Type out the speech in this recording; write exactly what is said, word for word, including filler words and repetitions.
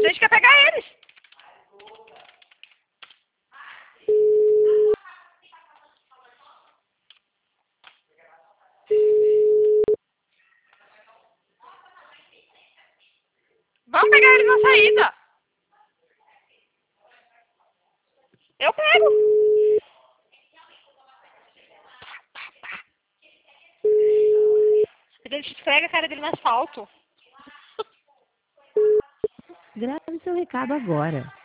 a gente quer pegar eles. Vamos pegar eles na saída. Eu pego. A gente esfrega a cara dele no asfalto. Grave seu recado agora.